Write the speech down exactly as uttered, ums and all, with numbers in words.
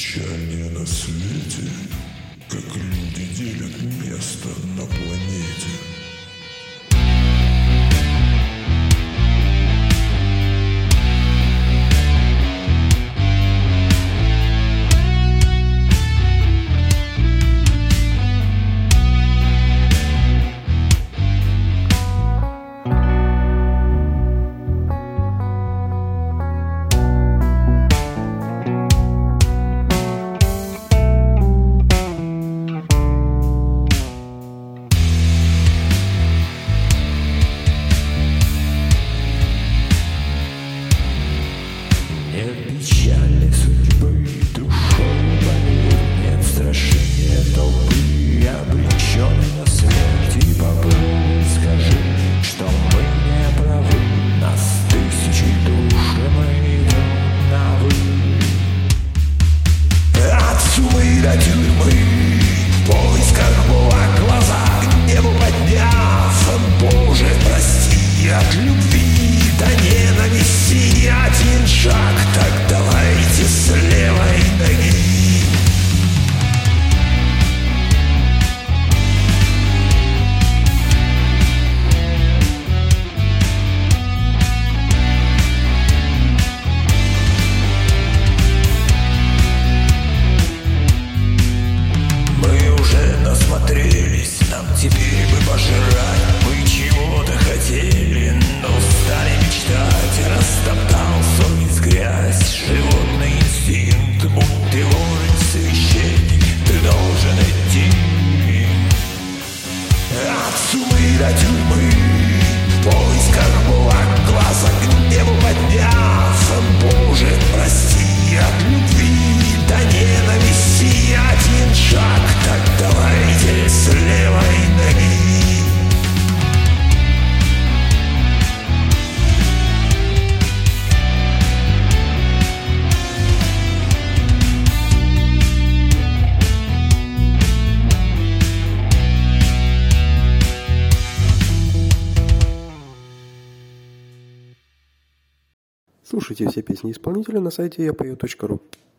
печальнее на свете, как люди делят место на планете. Печали судьбы душой болит, нет страшнее толпы, обреченной на смерть. И попробуй скажи, что мы не правы, нас тысячи душ, и мы идем на вы. От сумы до тюрьмы, в поисках была глаза, к небу подняв, Боже, прости, от любви до ненависти один шаг, так давайте с левой ноги. Мы уже насмотрелись, нам теперь бы пожрать. Мы чего-то хотели, но стали мечтать. Растоптал совесть грязь, животный инстинкт. Будь ты вождь, священник, ты должен идти. От сумы до тюрьмы, в поисках благ, глаза к небу подняв, Боже, прости, от любви до ненависти один шаг, так давайте с левой ноги. Слушайте все песни исполнителя на сайте я пою точка ру.